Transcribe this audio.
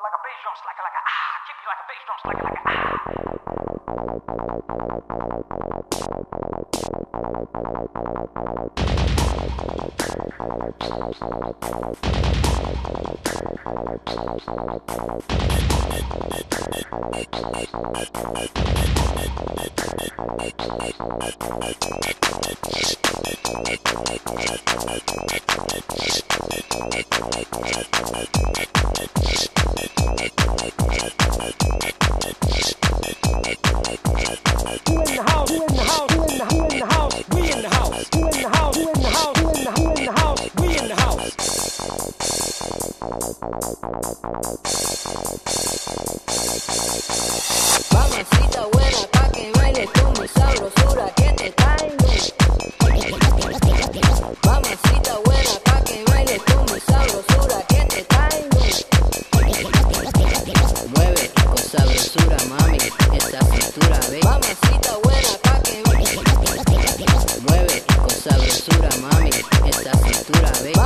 like a bass drum, slacker like a ah. Keep you like a bass drum, slacker like a Mamacita buena, pa' que bailes con mi sabrosura que te trae luz. Mamacita buena, pa' que bailes con mi sabrosura que te trae luz. Mueve con sabrosura, mami, esa cintura, ve. Mamacita buena, pa' que bailes. Mueve con sabrosura, mami, esa cintura, ve.